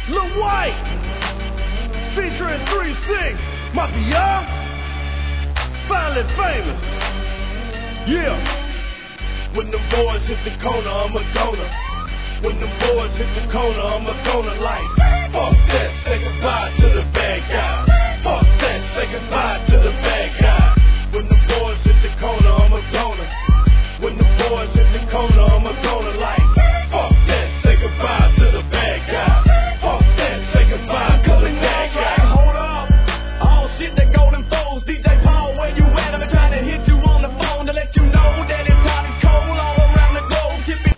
Lil White, featuring 3-6, Mafia, finally famous. Yeah. When the boys hit the corner, I'm a goner. When the boys hit the corner, I'm a goner like. Fuck that, say goodbye to the bad guy. Fuck that, say goodbye